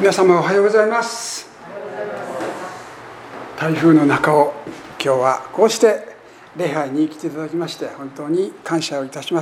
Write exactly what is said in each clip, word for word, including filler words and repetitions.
皆様おはようございます。台風の中を今日はこうして礼拝に来ていただきまして本当に感謝をいたします。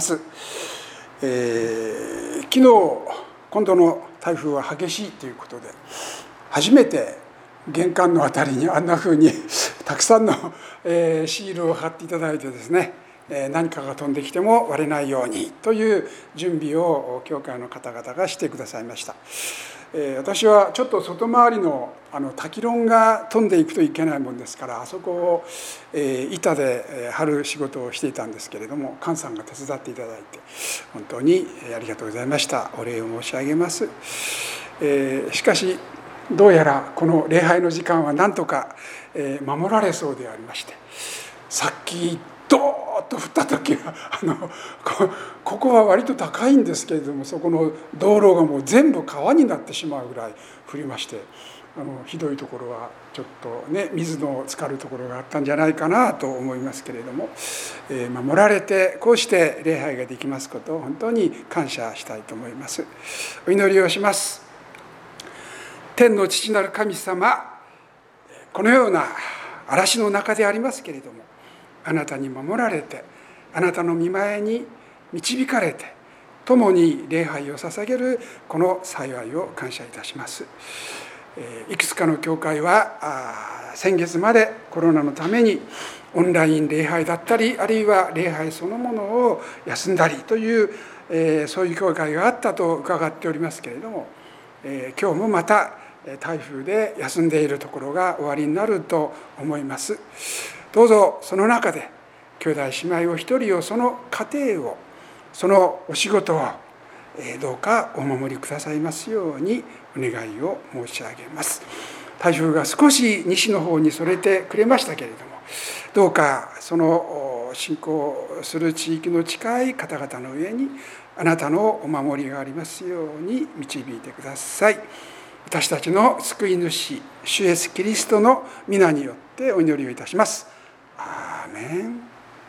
えー、昨日今度の台風は激しいということで初めて玄関のあたりにあんな風にたくさんの、えー、シールを貼っていただいてですね、えー、何かが飛んできても割れないようにという準備を教会の方々がしてくださいました。えー、私はちょっと外回りのあのタキロンが飛んでいくといけないもんですからあそこを、えー、板で貼る仕事をしていたんですけれども菅さんが手伝っていただいて本当にありがとうございました。お礼を申し上げます。えー、しかしどうやらこの礼拝の時間は何とか守られそうでありましてさっきドーッと降った時はあの こ, ここは割と高いんですけれどもそこの道路がもう全部川になってしまうぐらい降りましてあのひどいところはちょっとね水の浸かるところがあったんじゃないかなと思いますけれども、えー、守られてこうして礼拝ができますことを本当に感謝したいと思います。お祈りをします。天の父なる神様、このような嵐の中でありますけれどもあなたに守られてあなたの御前に導かれて共に礼拝を捧げるこの幸いを感謝いたします。いくつかの教会は先月までコロナのためにオンライン礼拝だったりあるいは礼拝そのものを休んだりというそういう教会があったと伺っておりますけれども今日もまた台風で休んでいるところが終わりになると思います。どうぞその中で兄弟姉妹を一人をその家庭をそのお仕事をどうかお守りくださいますようにお願いを申し上げます。台風が少し西の方にそれてくれましたけれどもどうかその信仰する地域の近い方々の上にあなたのお守りがありますように導いてください。私たちの救い主主イエスキリストの皆によってお祈りをいたします。アーメン。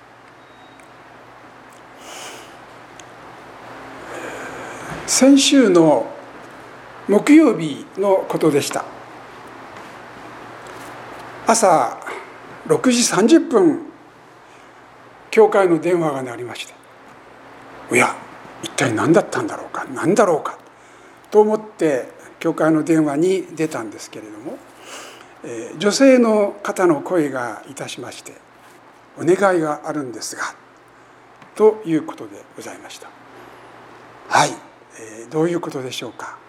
先週の木曜日のことでした。朝ろくじさんじゅっぷん教会の電話が鳴りまして、おや一体何だったんだろうか何だろうかと思って教会の電話に出たんですけれども、えー、女性の方の声がいたしまして「お願いがあるんですが」ということでございました。はい、えー、どういうことでしょうか。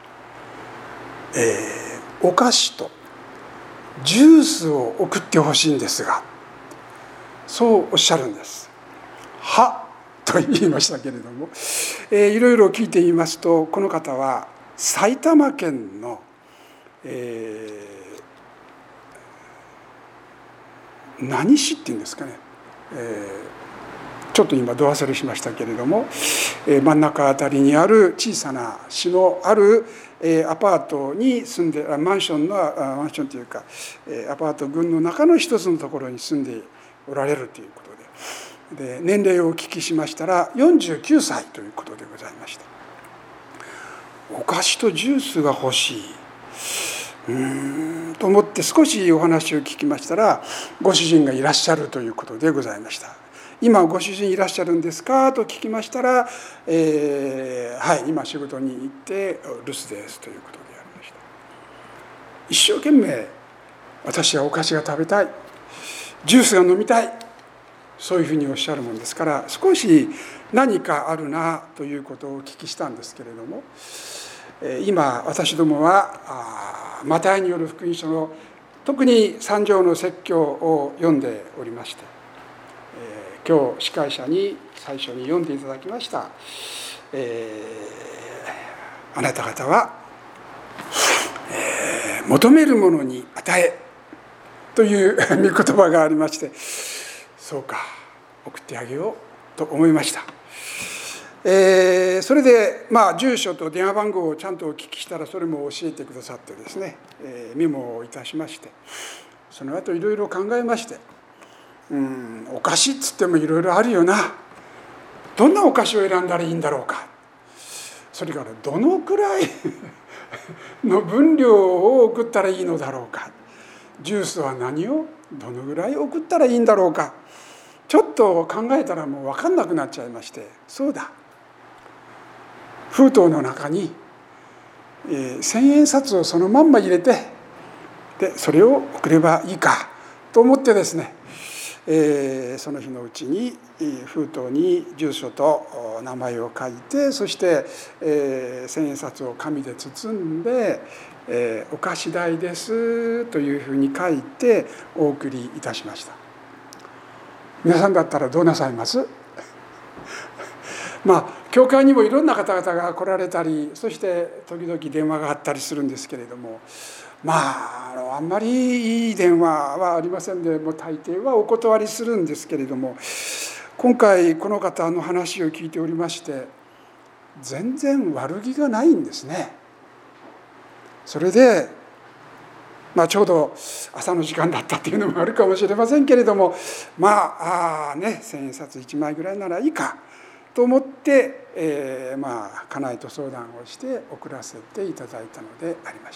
えー、お菓子とジュースを送ってほしいんですが、そうおっしゃるんです。はと言いましたけれども、えー、いろいろ聞いてみますとこの方は埼玉県の、えー、何市っていうんですかね、えー、ちょっと今ど忘れしましたけれども、えー、真ん中あたりにある小さな市のある、えー、アパートに住んでマンションのマンションというか、えー、アパート群の中の一つのところに住んでおられるということで、で年齢をお聞きしましたらよんじゅうきゅうさいということでございました。お菓子とジュースが欲しい、うーんと思って少しお話を聞きましたらご主人がいらっしゃるということでございました。今ご主人いらっしゃるんですかと聞きましたら、えー、はい今仕事に行って留守ですということでありました。一生懸命私はお菓子が食べたいジュースが飲みたいそういうふうにおっしゃるもんですから少し何かあるなということをお聞きしたんですけれども、今私どもはマタイによる福音書の特に三条の説教を読んでおりまして、今日司会者に最初に読んでいただきました、えー、あなた方は、えー、求めるものに与えという御言葉がありましてそうか送ってあげようと思いました。えー、それで、まあ、住所と電話番号をちゃんとお聞きしたらそれも教えてくださってですね、えー、メモをいたしましてその後いろいろ考えましてうんお菓子っつってもいろいろあるよなどんなお菓子を選んだらいいんだろうかそれからどのくらいの分量を送ったらいいのだろうか、ジュースは何をどのぐらい送ったらいいんだろうか、ちょっと考えたらもう分かんなくなっちゃいまして、そうだ、封筒の中に、えー、千円札をそのまんま入れて、でそれを送ればいいかと思ってですね、えー、その日のうちに封筒に住所と名前を書いて、そして、えー、千円札を紙で包んで、えー、お菓子代ですというふうに書いてお送りいたしました。皆さんだったらどうなさいます？まあ教会にもいろんな方々が来られたり、そして時々電話があったりするんですけれども、まああんまりいい電話はありませんで、もう大抵はお断りするんですけれども、今回この方の話を聞いておりまして、全然悪気がないんですね。それで、まあ、ちょうど朝の時間だったっていうのもあるかもしれませんけれども、まああね千円札いちまいぐらいならいいかと思って、えー、まあ家内と相談をして送らせていただいたのでありました。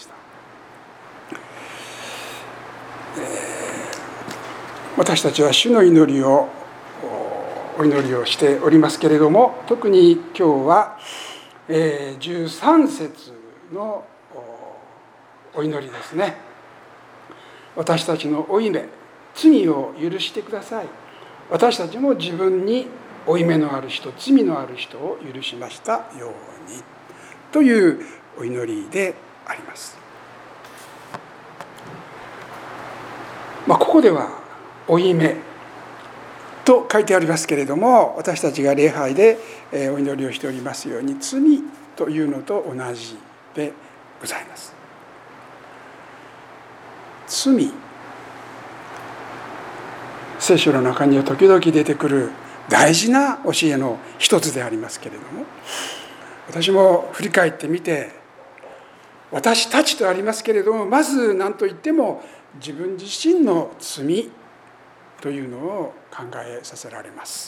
えー、私たちは主の祈りをお祈りをしておりますけれども、特に今日は、えー、じゅうさん節のお祈りですね。私たちの負い目、罪を許してください。私たちも自分に負い目のある人、罪のある人を許しましたようにというお祈りであります。まあ、ここでは負い目と書いてありますけれども、私たちが礼拝でお祈りをしておりますように、罪というのと同じでございます。罪、聖書の中には時々出てくる大事な教えの一つでありますけれども、私も振り返ってみて、私たちとありますけれども、まず何といっても自分自身の罪というのを考えさせられます。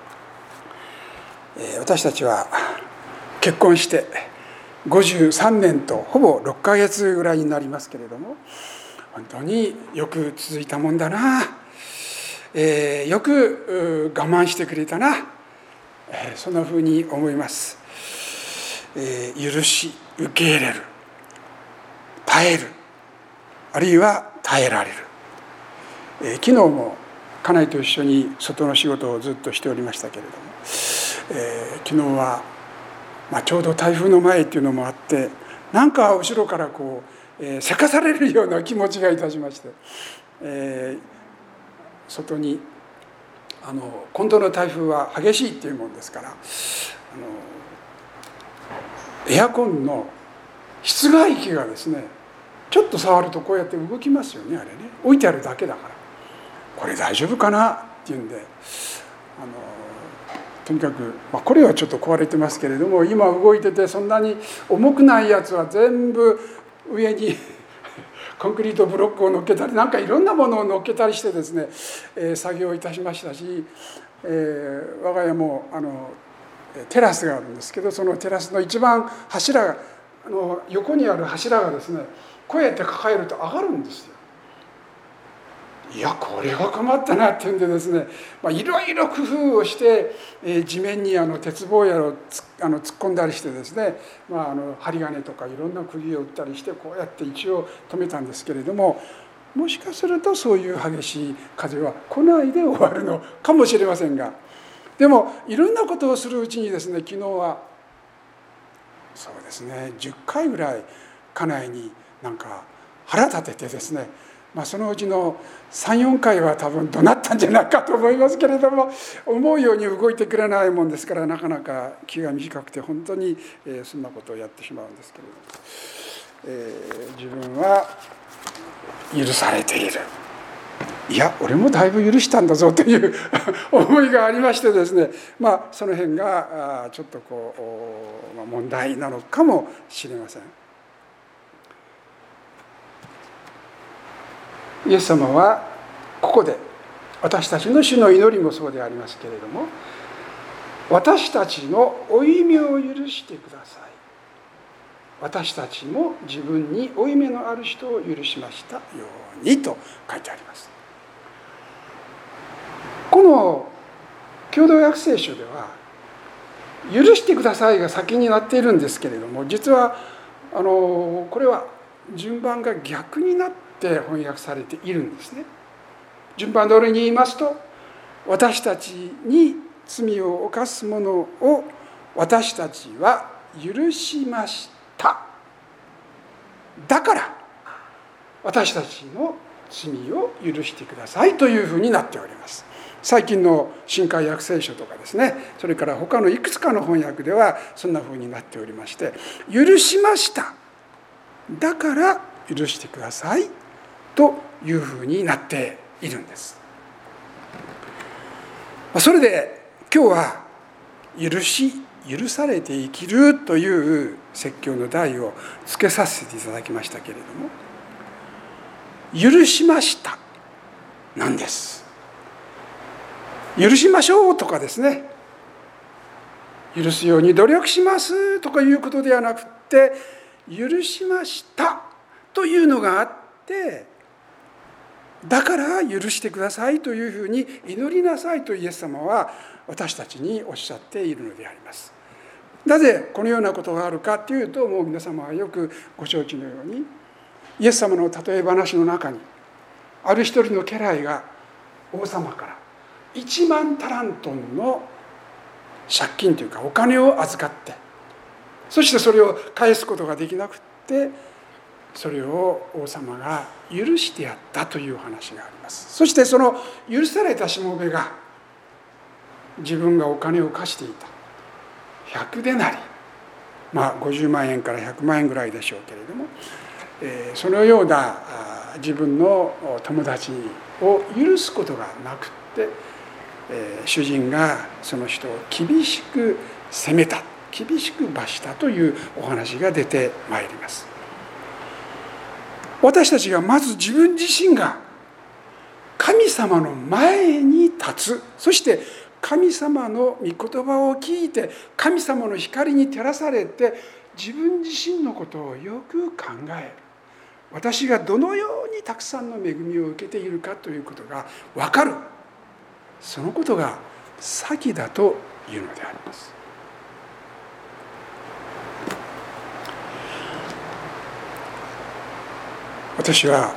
私たちは結婚してごじゅうさんねんとほぼろっかげつぐらいになりますけれども、本当によく続いたもんだな、えー、よく我慢してくれたな、えー、そんなふうに思います。えー、許し受け入れる、耐える、あるいは耐えられる。えー、昨日も家内と一緒に外の仕事をずっとしておりましたけれども、えー、昨日は、まあ、ちょうど台風の前っていうのもあって、なんか後ろからこうえー、せかされるような気持ちがいたしまして、えー、外にあの今度の台風は激しいっていうもんですから、あのエアコンの室外機がですね、ちょっと触るとこうやって動きますよね。あれね、置いてあるだけだから、これ大丈夫かなっていうんで、あのとにかく、まあ、これはちょっと壊れてますけれども、今動いててそんなに重くないやつは全部上にコンクリートブロックを乗っけたり、なんかいろんなものを乗っけたりしてですね、えー、作業いたしましたし、えー、我が家もあのテラスがあるんですけど、そのテラスの一番柱があの横にある柱がですね、こうやって抱えると上がるんですよ。いやこれは困ったなっていうんでですね、まあ、いろいろ工夫をして、えー、地面にあの鉄棒やらをつあの突っ込んだりしてですね、まあ、あの針金とかいろんな釘を打ったりして、こうやって一応止めたんですけれども、もしかするとそういう激しい風は来ないで終わるのかもしれませんが、でもいろんなことをするうちにですね、昨日はそうですねじゅっかいぐらい家内になんか腹立ててですね、まあ、そのうちのさん、よんかいは多分怒鳴ったんじゃないかと思いますけれども、思うように動いてくれないもんですから、なかなか気が短くて本当に、えー、そんなことをやってしまうんですけれども、えー、自分は許されている、いや俺もだいぶ許したんだぞという思いがありましてですね、まあその辺がちょっとこう、まあ、問題なのかもしれません。イエス様はここで、私たちの主の祈りもそうでありますけれども、私たちの負い目を許してください、 私たちも自分に負い目のある人を許しましたようにと書いてあります。この共同訳聖書では許してくださいが先になっているんですけれども、実はあのこれは順番が逆になって翻訳されているんですね。順番通りに言いますと、私たちに罪を犯す者を私たちは許しました。だから私たちの罪を許してくださいというふうになっております。最近の新海訳聖書とかですね、それから他のいくつかの翻訳ではそんなふうになっておりまして、許しましただから許してくださいというふうになっているんです。それで今日は許し許されて生きるという説教の題をつけさせていただきましたけれども、許しましたなんです。許しましょうとかですね、許すように努力しますとかいうことではなくて、許しましたというのがあって、だから許してくださいというふうに祈りなさいとイエス様は私たちにおっしゃっているのであります。なぜこのようなことがあるかというと、もう皆様はよくご承知のように、イエス様の例え話の中にある一人の家来が王様からいちまんタラントンの借金というかお金を預かって、そしてそれを返すことができなくって、それを王様が許してやったという話があります。そしてその許されたしもべが自分がお金を貸していたひゃくデナリ、まあごじゅうまんえんからひゃくまんえんぐらいでしょうけれども、えー、そのような自分の友達を許すことがなくって、えー、主人がその人を厳しく責めた、厳しく罰したというお話が出てまいります。私たちがまず自分自身が神様の前に立つ、そして神様の御言葉を聞いて神様の光に照らされて自分自身のことをよく考える。私がどのようにたくさんの恵みを受けているかということが分かる。そのことが先だというのであります。私は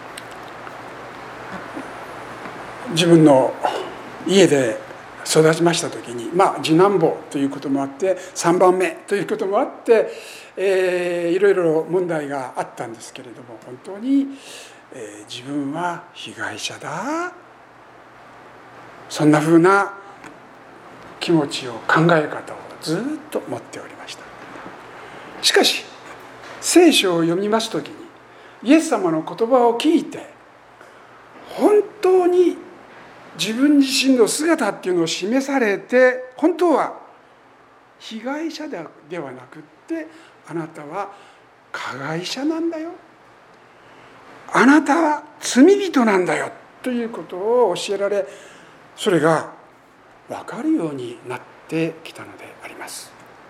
自分の家で育ちました時に、まあ次男坊ということもあってさんばんめということもあって、えー、いろいろ問題があったんですけれども、本当に、えー、自分は被害者だ、そんなふうな気持ちを考え方をずっと持っておりました。しかし聖書を読みます時にイエス様の言葉を聞いて、本当に自分自身の姿っていうのを示されて、本当は被害者ではなくって、あなたは加害者なんだよ、あなたは罪人なんだよということを教えられ、それが分かるようになってきたのであります。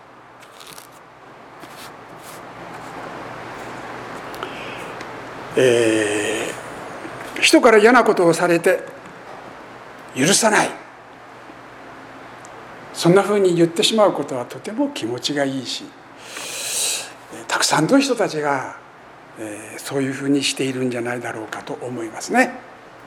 えー、人から嫌なことをされて許さない、そんなふうに言ってしまうことはとても気持ちがいいし、たくさんの人たちが、えー、そういうふうにしているんじゃないだろうかと思いますね。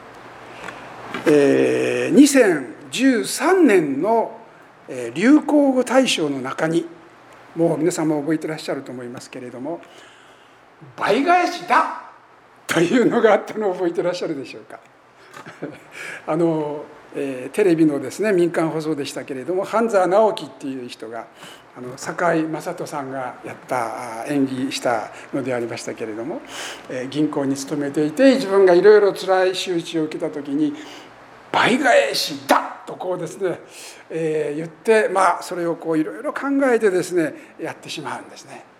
えー、にせんじゅうさんねんの流行語大賞の中に、もう皆さんも覚えてらっしゃると思いますけれども、倍返しだというのがあったのを覚えてらっしゃるでしょうか。あの、えー、テレビのですね、民間放送でしたけれども、半沢直樹っていう人が、あの堺雅人さんがやった演技したのでありましたけれども、えー、銀行に勤めていて、自分がいろいろ辛い仕打ちを受けた時に倍返しだとこうですね、えー、言って、まあそれをこういろいろ考えてですねやってしまうんですね。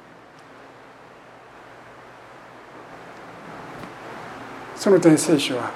その点聖書は、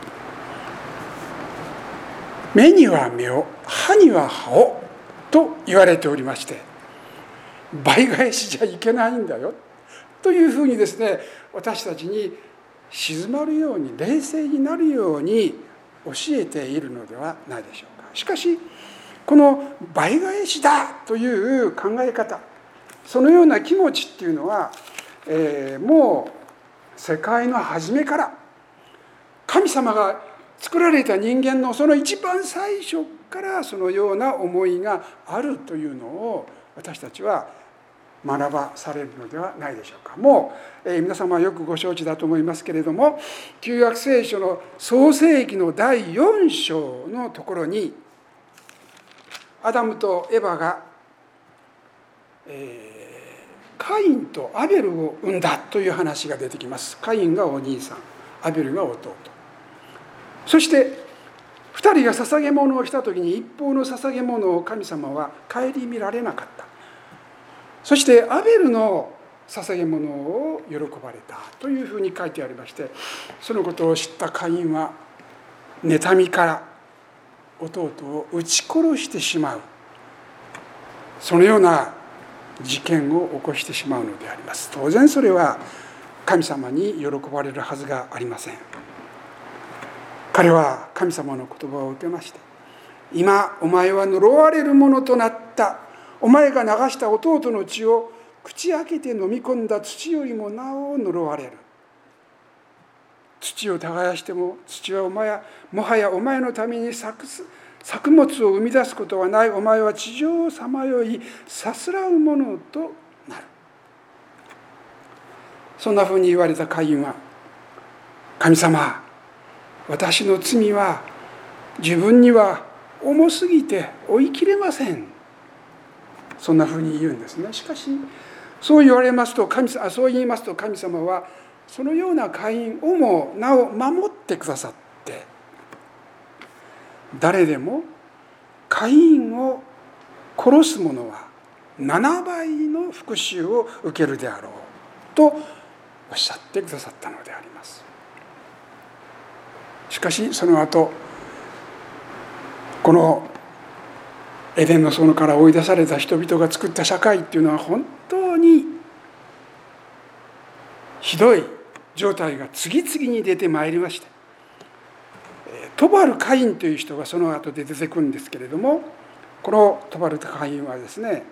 目には目を、歯には歯をと言われておりまして、倍返しじゃいけないんだよ。 というふうにですね、私たちに静まるように、冷静になるように教えているのではないでしょうか。しかしこの倍返しだという考え方、そのような気持ちっていうのは、えー、もう世界の初めから神様が作られた人間のその一番最初からそのような思いがあるというのを私たちは学ばされるのではないでしょうか。もう、えー、皆様はよくご承知だと思いますけれども、旧約聖書の創世記のだいよん章のところにアダムとエバが、えー、カインとアベルを生んだという話が出てきます。カインがお兄さん、アベルが弟。そしてふたりが捧げ物をした時に一方の捧げ物を神様は顧みられなかった。そしてアベルの捧げ物を喜ばれたというふうに書いてありまして、そのことを知ったカインは妬みから弟を撃ち殺してしまう、そのような事件を起こしてしまうのであります。当然それは神様に喜ばれるはずがありません。彼は神様の言葉を受けまして、今お前は呪われるものとなった。お前が流した弟の血を口開けて飲み込んだ土よりもなお呪われる。土を耕しても土はお前はもはやお前のために作作物を生み出すことはない。お前は地上をさまよいさすらうものとなる。そんなふうに言われたカインは、神様、私の罪は自分には重すぎて追いきれません。そんなふうに言うんですね。しかしそう言われますと神様そう言いますと神様はそのようなカインをもなお守ってくださって、誰でもカインを殺す者はななばいの復讐を受けるであろうとおっしゃってくださったのであります。しかしその後、このエデンの園から追い出された人々が作った社会っていうのは本当にひどい状態が次々に出てまいりました。トバルカインという人がその後で出てくるんですけれども、このトバルカインはですね、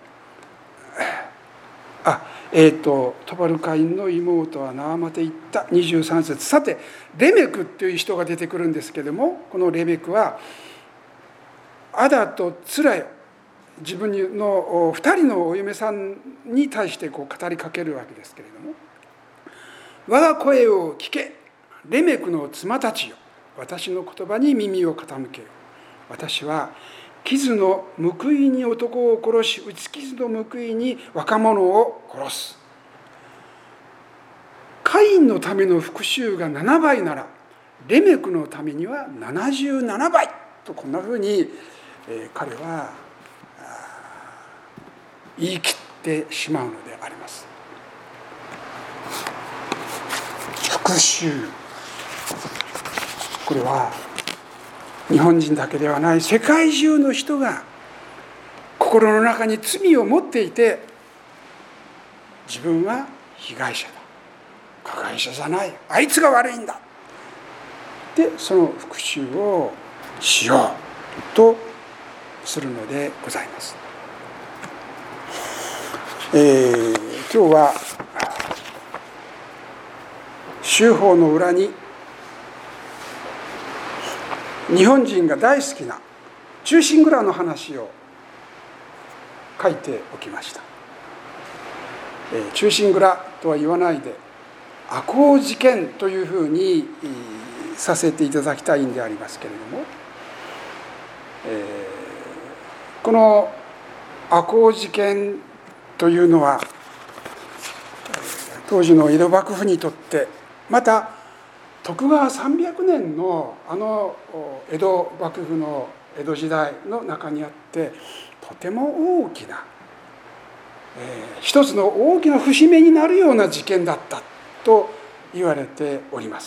あ、えーと、トバルカインの妹はナアマテ言ったにじゅうさん節。さてレメクという人が出てくるんですけれども、このレメクはアダとツラヨ、自分のふたりのお嫁さんに対してこう語りかけるわけですけれども、我が声を聞け、レメクの妻たちよ、私の言葉に耳を傾けよ。私は傷の報いに男を殺し、打ち傷の報いに若者を殺す。カインのための復讐がななばいなら、レメクのためにはななじゅうななばいと、こんなふうに彼は言い切ってしまうのであります。復讐、これは日本人だけではない、世界中の人が心の中に罪を持っていて、自分は被害者だ、加害者じゃない、あいつが悪いんだで、その復讐をしようとするのでございます。えー、今日は修法の裏に日本人が大好きな忠臣蔵の話を書いておきました。えー、忠臣蔵とは言わないで赤穂事件というふうにさせていただきたいんでありますけれども、えー、この赤穂事件というのは当時の江戸幕府にとって、また徳川さんびゃくねんのあの江戸幕府の江戸時代の中にあって、とても大きな、えー、一つの大きな節目になるような事件だったと言われております。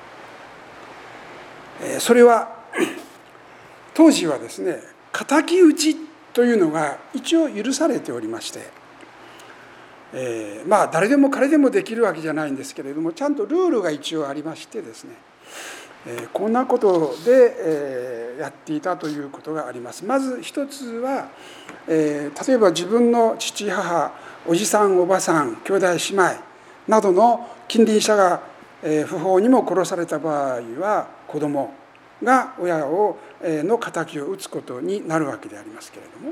えー、それは当時はですね、敵討ちというのが一応許されておりまして、 えー、まあ誰でも彼でもできるわけじゃないんですけれども、ちゃんとルールが一応ありましてですね、えー、こんなことで、えー、やっていたということがあります。まず一つは、えー、例えば自分の父母、おじさんおばさん、兄弟姉妹などの近隣者が、えー、不法にも殺された場合は、子供が親を、えー、の仇を討つことになるわけでありますけれども、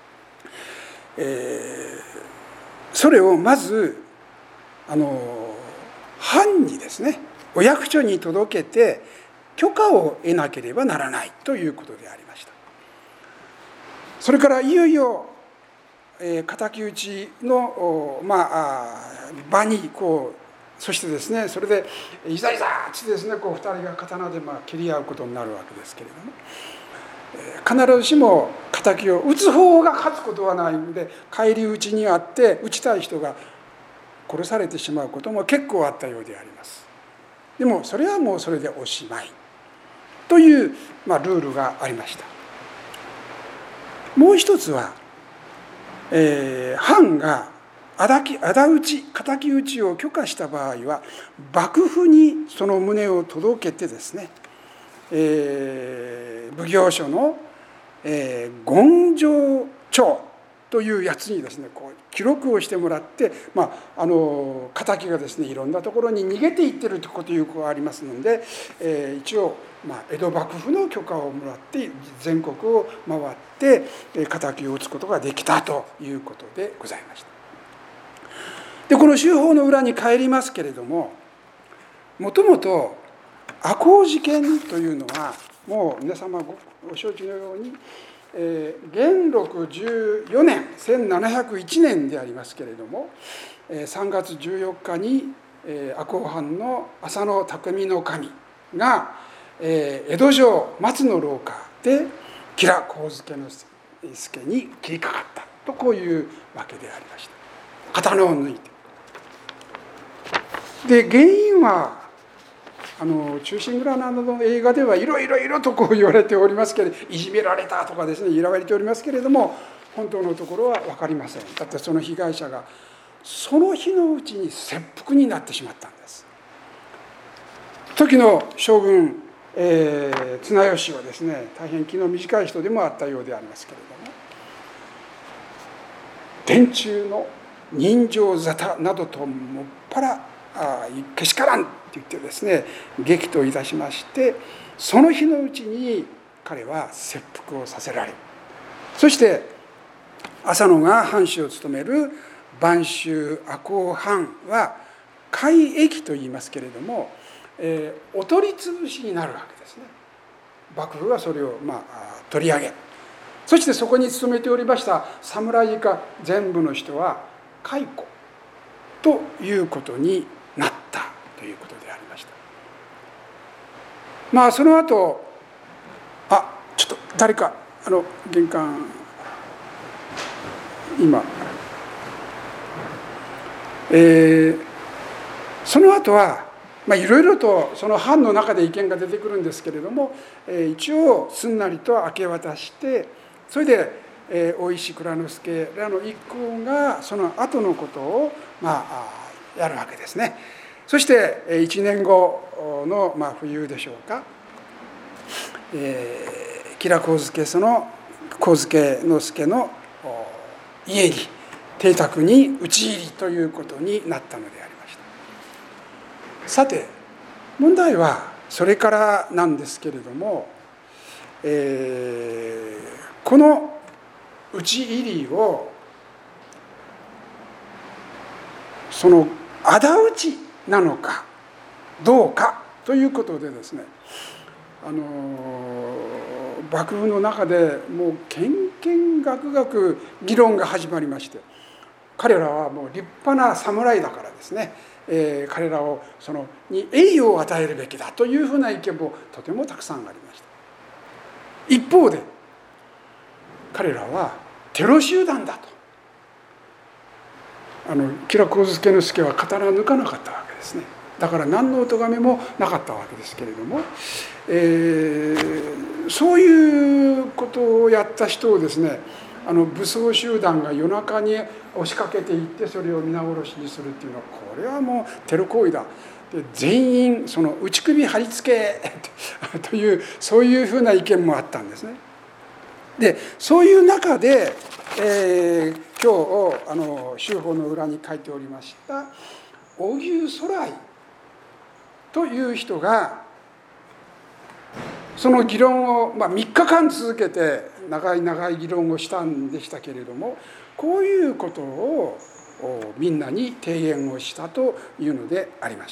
えーそれをまずあの藩にですね、お役所に届けて許可を得なければならないということでありました。それからいよいよ、えー、敵討ちの、まあ、場にこう、そしてですね、それでいざいざっつってですね、こうふたりが刀でまあ切り合うことになるわけですけれども、必ずしも敵を討つ方が勝つことはないので、返り討ちにあって討ちたい人が殺されてしまうことも結構あったようであります。でもそれはもうそれでおしまいという、まあ、ルールがありました。もう一つは、えー、藩が仇討ち敵討ちを許可した場合は、幕府にその旨を届けてですね、えー、奉行所の、えー、言状帳というやつにですね、こう記録をしてもらって、まあ、あの敵がですね、いろんなところに逃げていってるということがありますので、えー、一応、まあ、江戸幕府の許可をもらって全国を回って敵を討つことができたということでございました。でこの州法の裏に帰りますけれども、もともと赤穂事件というのは、もう皆様ご承知のように、えー、元禄じゅうよねんせんななひゃくいちねんでありますけれども、えー、さんがつじゅうよっかに、えー、赤穂藩の浅野匠の神が、えー、江戸城松の廊下で吉良上野介に切りかかったと、こういうわけでありました。刀を抜いて。で原因はあの忠臣蔵などの映画ではいろいろいろとこう言われておりますけれど、いじめられたとかですね、言われておりますけれども、本当のところは分かりません。だってその被害者がその日のうちに切腹になってしまったんです。時の将軍、えー、綱吉はですね、大変気の短い人でもあったようでありますけれども、殿中の人情沙汰などともっぱらけしからんと言ってですね、激怒いたしまして、その日のうちに彼は切腹をさせられ、そして浅野が藩主を務める播州赤穂藩は改易と言いますけれども、えー、お取り潰しになるわけですね。幕府はそれを、まあ、取り上げ、そしてそこに勤めておりました侍以下全部の人は解雇ということになったということでありました。まあその後、あちょっと誰かあの玄関今、えー、その後はまあいろいろとその藩の中で意見が出てくるんですけれども、えー、一応すんなりと明け渡して、それで、えー、大石内蔵助らの一行がその後のことをまあやるわけですね。そしていちねんごの、まあ、冬でしょうか、えー、吉良上野その上野介の家に邸宅に討ち入りということになったのでありました。さて問題はそれからなんですけれども、えー、この討ち入りをその仇討ちなのかどうかということでですね、あの幕府の中でもうけんけんがくがく議論が始まりまして、彼らはもう立派な侍だからですね、えー、彼らをそのに栄誉を与えるべきだというふうな意見もとてもたくさんありました。一方で彼らはテロ集団だと、あの吉良上野介は刀を抜かなかったわけですね。だから何のお咎めもなかったわけですけれども、えー、そういうことをやった人をですね、 あの武装集団が夜中に押しかけていってそれを皆殺しにするっていうのはこれはもうテロ行為だ。で全員その打ち首貼り付けというそういうふうな意見もあったんですね。でそういう中で、えー、今日あの修法の裏に書いておりました荻生徂来という人がその議論を、まあ、みっかかん続けて長い長い議論をしたんでしたけれども、こういうことをみんなに提言をしたというのでありました。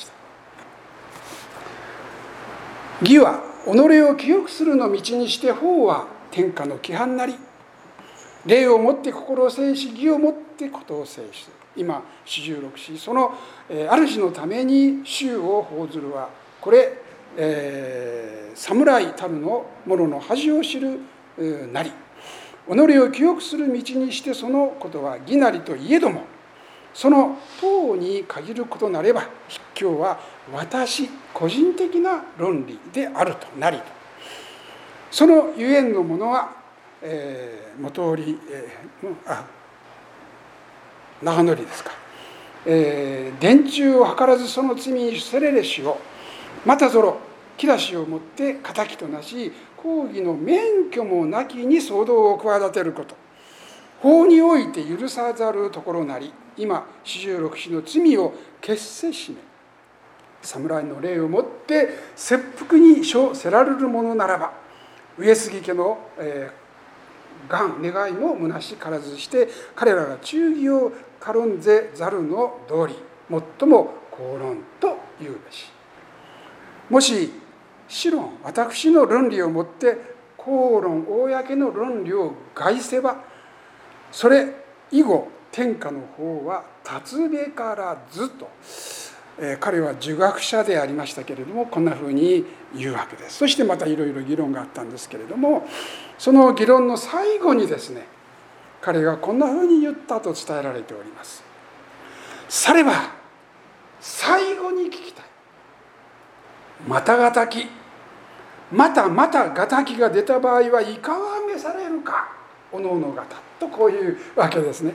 義は己を清くするの道にして、法は天下の規範なり。礼をもって心を制し、義をもってことを制す。今四十六士、その主のために衆を報ずるは、これ、えー、侍たるの者の恥を知るなり。己を清くする道にして、そのことは義なりといえども、その当に限ることなれば、筆教は私個人的な論理であるとなりと。そのゆえんのものは、えー、元織、えー、あ長則ですか、えー、電柱を図らずその罪にせれれしを、またぞろ木出しをもって敵となし、公儀の免許もなきに騒動を企てること、法において許さざるところなり。今四十六士の罪を決せしめ、侍の礼をもって切腹に処せられるものならば、上杉家の、えー、願願いも虚しからずして、彼らが忠義を軽んぜざるの道理、最も公論と言うべし。もし私論、私の論理をもって公論、公の論理を害せば、それ以後天下の方は立つべからずと、えー、彼は儒学者でありましたけれども、こんなふうに言うわけです。そしてまたいろいろ議論があったんですけれども、その議論の最後にですね、彼がこんなふうに言ったと伝えられております。されば最後に聞きたい。またがたき、またまたがたきが出た場合はいかがめされるか、おのおのがたと、こういうわけですね。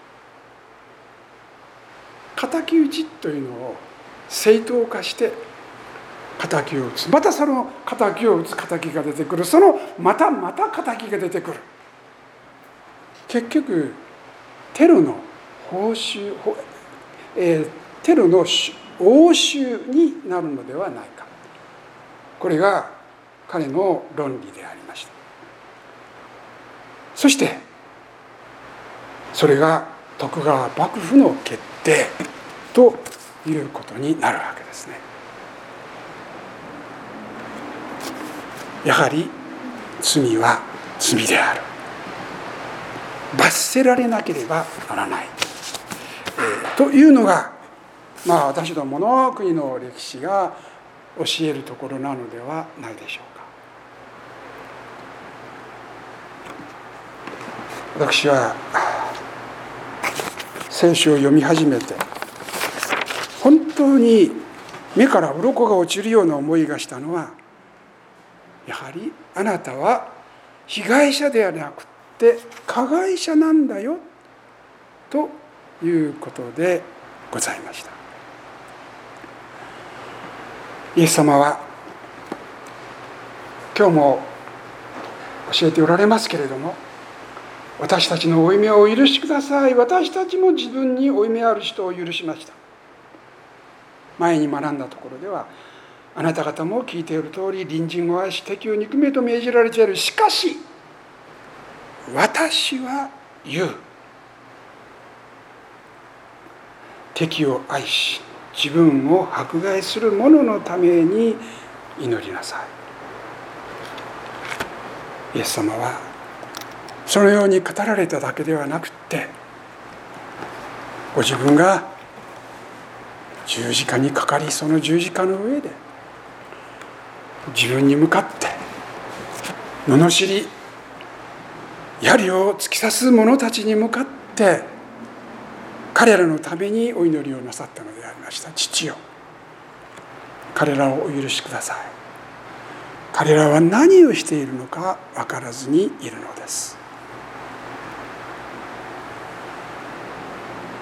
敵討ちというのを正当化して敵を討つ、またその敵を討つ敵が出てくる、そのまたまた敵が出てくる。結局テロの報酬、えー、テロの応酬になるのではないか。これが彼の論理でありました。そしてそれが徳川幕府の決定ということになるわけですね。やはり罪は罪である。罰せられなければならない、えー、というのが、まあ私どもの国の歴史が教えるところなのではないでしょうか。私は聖書を読み始めて、本当に目から鱗が落ちるような思いがしたのは、やはりあなたは被害者ではなくて加害者なんだよということでございました。イエス様は今日も教えておられますけれども、私たちの負い目をお許しください。私たちも自分に負い目ある人を許しました。前に学んだところでは、あなた方も聞いている通り、隣人を愛し敵を憎めと命じられている。しかし私は言う。敵を愛し自分を迫害する者のために祈りなさい。イエス様はそのように語られただけではなくって、ご自分が十字架にかかり、その十字架の上で自分に向かって罵り槍を突き刺す者たちに向かって彼らのためにお祈りをなさったのでありました。父よ、彼らをお許しください。彼らは何をしているのか分からずにいるのです。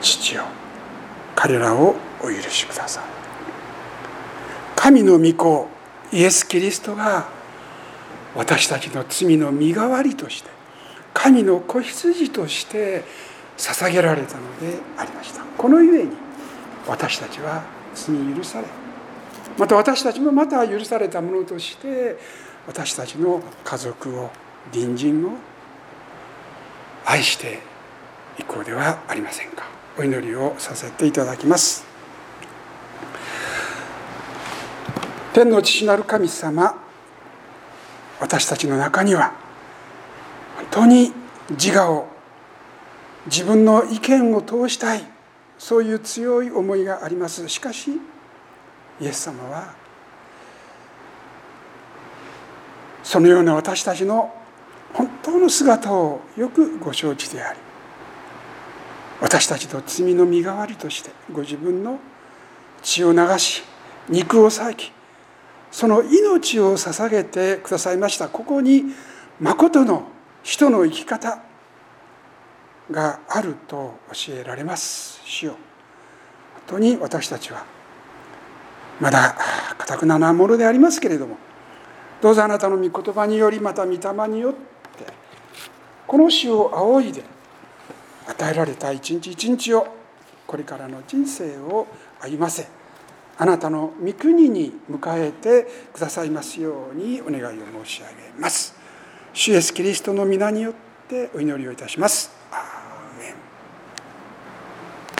父よ、彼らをお許しください。神の御子イエス・キリストが私たちの罪の身代わりとして、神の子羊として捧げられたのでありました。このゆえに私たちは罪許され、また私たちもまた許されたものとして私たちの家族を、隣人を愛していこうではありませんか。お祈りをさせていただきます。天の父なる神様、私たちの中には本当に自我を、自分の意見を通したい、そういう強い思いがあります。しかしイエス様はそのような私たちの本当の姿をよくご承知であり、私たちの罪の身代わりとしてご自分の血を流し、肉を裂き、その命を捧げてくださいました。ここに誠の人の生き方があると教えられます。主よ、本当に私たちはまだ堅なものでありますけれども、どうぞあなたの御言葉により、また御霊によってこの死を仰いで与えられた一日一日を、これからの人生を歩ませ、あなたの御国に迎えてくださいますようにお願いを申し上げます。主イエスキリストの皆によってお祈りをいたします。